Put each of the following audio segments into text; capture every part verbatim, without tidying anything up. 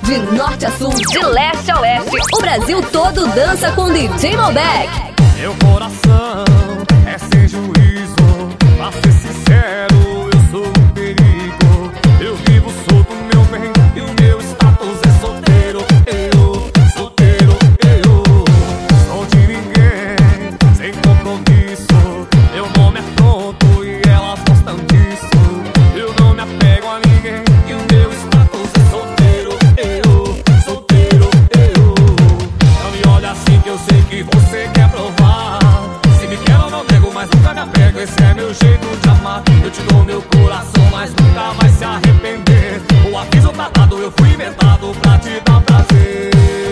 De norte a sul, de leste a oeste, o Brasil todo dança com D J Malbec. Meu coração é sem juízo, pra ser sincero, eu sou um perigo. Eu vivo solto, meu bem, e o meu status é solteiro. Eu, solteiro, eu sou de ninguém, sem compromisso. Meu nome é pronto e elas gostam disso. Eu não me apego a ninguém, e o meu status é solteiro. Eu, solteiro, eu não me olha assim que eu sei que você quer provar. Se me quer eu não nego, mas nunca me apego. Esse é meu jeito de amar. Eu te dou meu coração, mas nunca vai se arrepender. O aviso tá dado, eu fui inventado pra te dar prazer.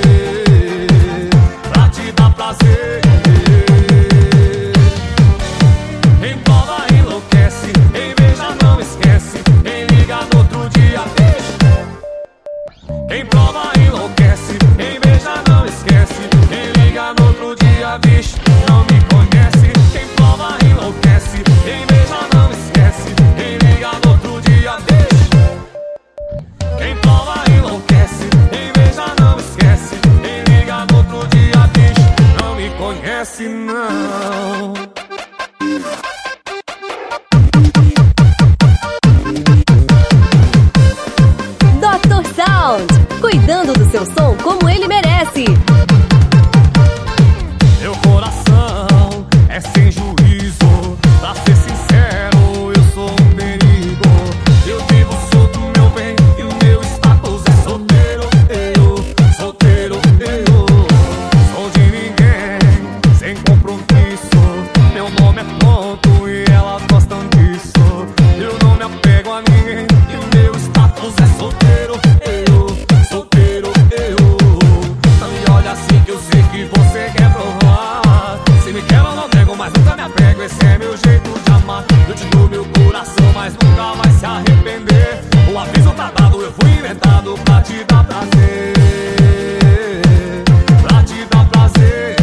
Pra te dar prazer. Quem prova enlouquece, quem beija não esquece, quem liga no outro dia deixa. Quem prova enlouquece, quem beija não esquece, quem liga no outro dia vixe, não me conhece. Quem prova enlouquece, quem beija não esquece, quem liga no outro dia deixa. Quem prova enlouquece, quem beija não esquece, quem liga no outro dia vixe, não me conhece não. doutor Sound, cuidando do seu som como ele merece. Meu coração é sem juízo, pra ser sincero, eu sou um perigo. Eu vivo solto, meu bem, e o meu status é solteiro. Eu, solteiro, eu sou de ninguém, sem compromisso. Meu nome é pronto e elas gostam disso. Eu não me apego a ninguém, e o meu status é solteiro. Eu, solteiro, eu não me olha assim que eu sei que você quer provar. Se me quer eu não nego, mas nunca me apego. Esse é meu jeito de amar. Eu te dou meu coração, mas nunca vai se arrepender. O aviso tá dado, eu fui inventado pra te dar prazer. Pra te dar prazer.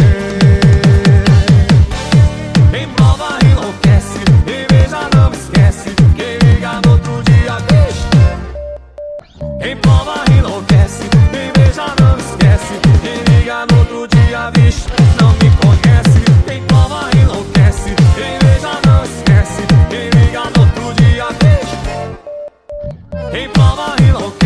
Quem prova enlouquece, quem beija não esquece, quem liga no outro dia deixa. Quem prova enlouquece, quem beija não esquece, quem liga no outro dia vixe, não me conhece. Quem prova enlouquece, quem beija não esquece, quem liga no outro dia deixa. Quem prova enlouquece.